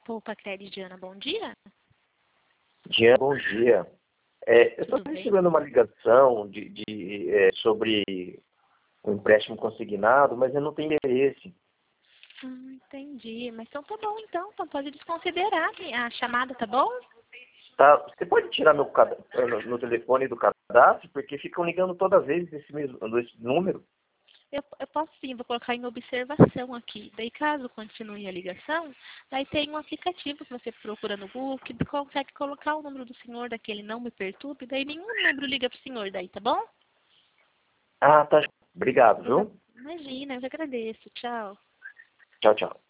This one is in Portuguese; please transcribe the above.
Poupa Crédito, Diana, bom dia. Diana, bom dia. Eu estou Tudo bem? recebendo uma ligação sobre um empréstimo consignado, mas eu não tenho interesse. Entendi. Mas então tá bom, então pode desconsiderar a chamada, tá bom? Tá? Você pode tirar no telefone do cadastro, porque ficam ligando toda vez esse número. Eu posso sim, vou colocar em observação aqui. Daí caso continue a ligação, daí tem um aplicativo que você procura no Google que consegue colocar o número do senhor daquele não me perturbe, daí nenhum número liga pro senhor daí, tá bom? Ah, tá. Obrigado, viu? Imagina, eu que agradeço. Tchau. Tchau, tchau.